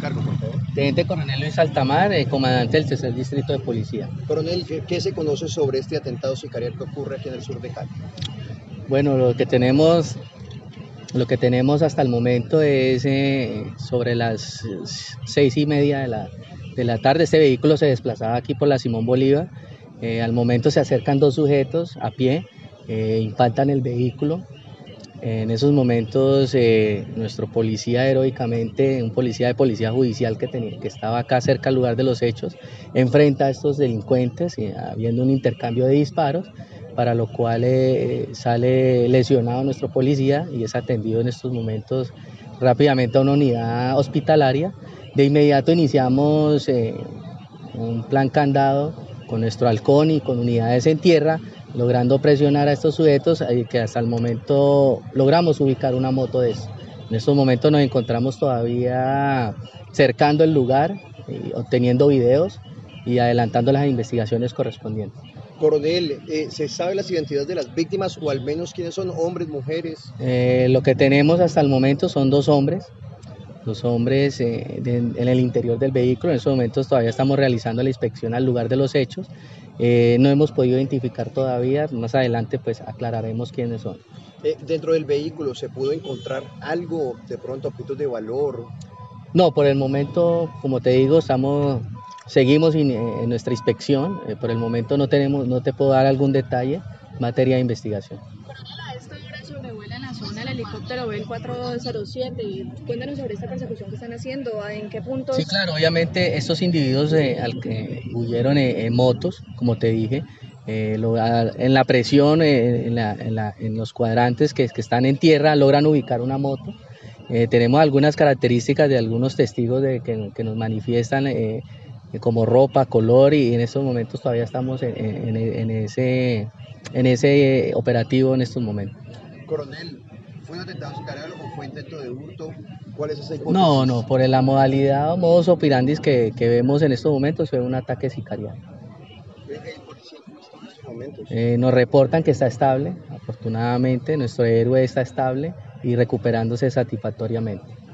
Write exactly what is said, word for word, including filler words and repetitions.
cargo, por favor. Teniente Coronel Luis Altamar, eh, comandante del tercer distrito de policía. Coronel, ¿qué, qué se conoce sobre este atentado sicarial que ocurre aquí en el sur de Cali? Bueno, lo que tenemos, lo que tenemos hasta el momento es eh, sobre las seis y media de la, de la tarde. Este vehículo se desplazaba aquí por la Simón Bolívar. Eh, al momento se acercan dos sujetos a pie, eh, impactan el vehículo. En esos momentos eh, nuestro policía heroicamente, un policía de policía judicial que, tenía, que estaba acá cerca al lugar de los hechos, enfrenta a estos delincuentes, eh, habiendo un intercambio de disparos, para lo cual eh, sale lesionado nuestro policía y es atendido en estos momentos rápidamente a una unidad hospitalaria. De inmediato iniciamos eh, un plan candado con nuestro halcón y con unidades en tierra, logrando presionar a estos sujetos, eh, que hasta el momento logramos ubicar una moto de eso. En estos momentos nos encontramos todavía cercando el lugar, eh, obteniendo videos y adelantando las investigaciones correspondientes. Coronel, eh, ¿se sabe las identidades de las víctimas o al menos quiénes son, hombres, mujeres? Eh, lo que tenemos hasta el momento son dos hombres, dos hombres eh, de, en el interior del vehículo. En estos momentos todavía estamos realizando la inspección al lugar de los hechos. Eh, no hemos podido identificar todavía, más adelante pues aclararemos quiénes son. Eh, ¿Dentro del vehículo se pudo encontrar algo, de pronto objetos de valor? No, por el momento, como te digo, estamos, seguimos in, en nuestra inspección. Eh, por el momento no tenemos, no te puedo dar algún detalle, materia de investigación. Coronel, a esta hora sobrevuela en la zona el helicóptero Bell cuatro cero siete. Cuéntanos sobre esta persecución que están haciendo, ¿en qué puntos? Sí, claro, obviamente estos individuos eh, al que huyeron eh, en motos, como te dije, eh, lo, a, en la presión, eh, en, la, en, la, en los cuadrantes que, que están en tierra, logran ubicar una moto. Eh, tenemos algunas características de algunos testigos de, que, que nos manifiestan eh, como ropa, color, y en estos momentos todavía estamos en, en, en, ese, en ese operativo en estos momentos. Coronel, ¿fue un atentado sicarial o fue intento de hurto? ¿Cuál es esa hipótesis? No, no, por la modalidad o modus operandi que, que vemos en estos momentos fue un ataque sicarial. ¿El policía cómo está en estos momentos? Eh, nos reportan que está estable, afortunadamente nuestro héroe está estable y recuperándose satisfactoriamente.